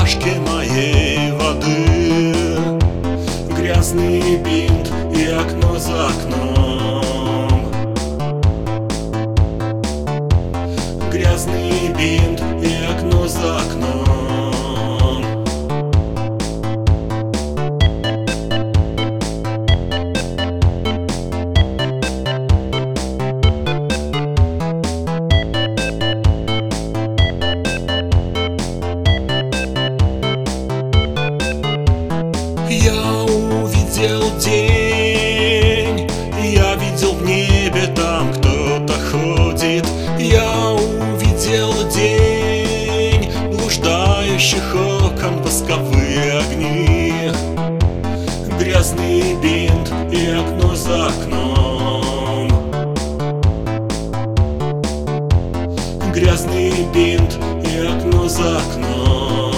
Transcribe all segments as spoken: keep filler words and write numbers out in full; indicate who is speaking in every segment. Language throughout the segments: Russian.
Speaker 1: чашке моей воды. Грязный бинт и окно за окном. Грязный бинт и окно за окном. Я увидел день, я видел в небе, там кто-то ходит. Я увидел день, блуждающих окон восковые огни. Грязный бинт и окно за окном. Грязный бинт и окно за окном.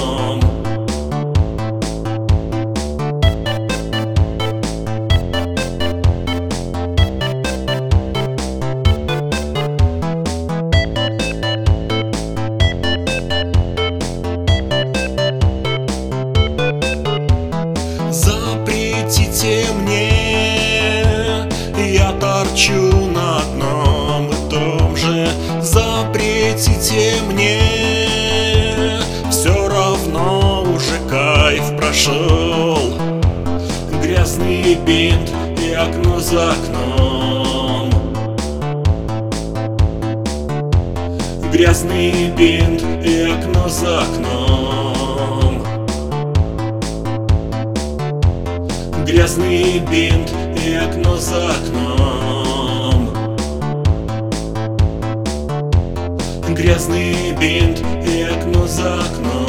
Speaker 1: Запретите мне, я торчу на одном и том же. Запретите мне, все равно уже кайф прошел. Грязный бинт и окно за окном. Грязный бинт и окно за окном. Грязный бинт и окно за окном. Грязный бинт и окно за окном.